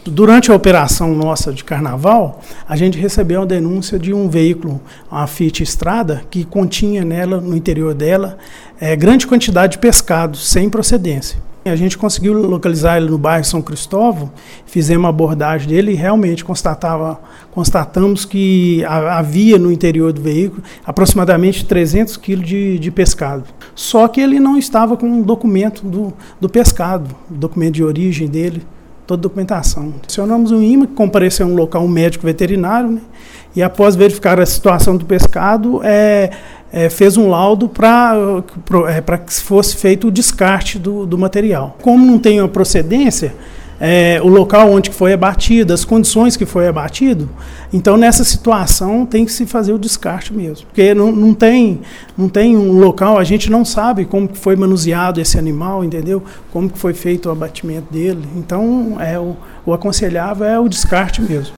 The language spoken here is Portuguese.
Durante a operação nossa de carnaval, a gente recebeu a denúncia de um veículo, uma Fiat Strada, que continha nela, no interior dela, grande quantidade de pescado sem procedência. A gente conseguiu localizar ele no bairro São Cristóvão, fizemos uma abordagem dele e realmente constatamos que havia no interior do veículo aproximadamente 300 quilos de pescado. Só que ele não estava com o documento do pescado, o documento de origem dele, toda a documentação. Acionamos um IMA, que compareceu a um local, um médico veterinário, né? E após verificar a situação do pescado, fez um laudo para que fosse feito o descarte do material. Como não tem uma procedência, o local onde foi abatido, as condições que foi abatido, então nessa situação tem que se fazer o descarte mesmo. Porque não tem um local, a gente não sabe como que foi manuseado esse animal, entendeu? Como que foi feito o abatimento dele. Então o aconselhável é o descarte mesmo.